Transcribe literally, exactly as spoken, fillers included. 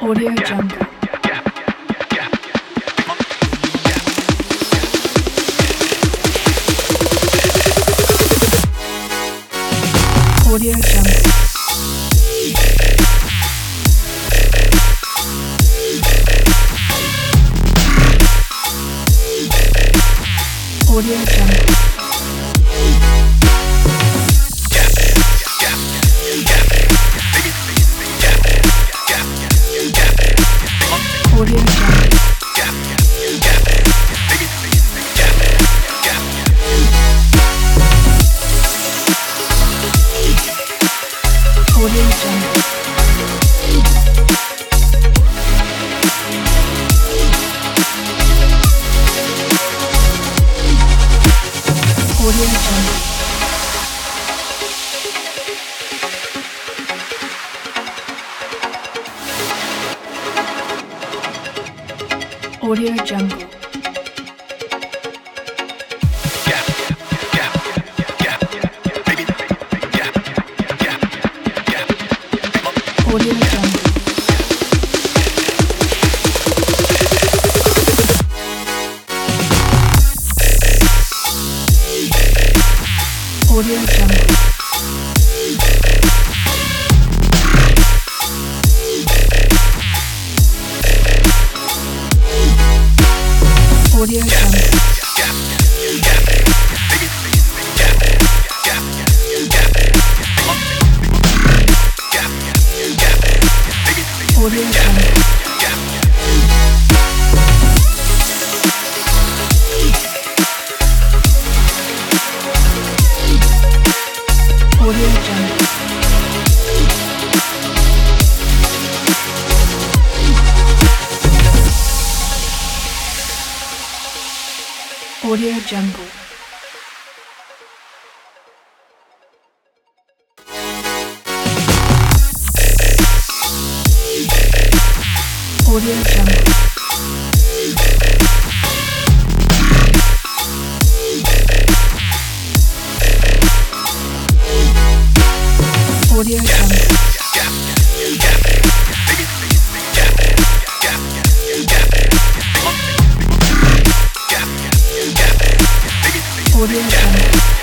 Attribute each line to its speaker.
Speaker 1: Audio Jungle. Audio Jungle. Audio Jungle. Audio Jungle. Audio Jungle. Audio Jungle. Audio Jungle. Audio Jungle. Audio Jungle. Audio Jungle. Audio Jungle. Audio Jungle. Audio Jungle. Audio Jungle. Audio Jungle. Audio Jungle.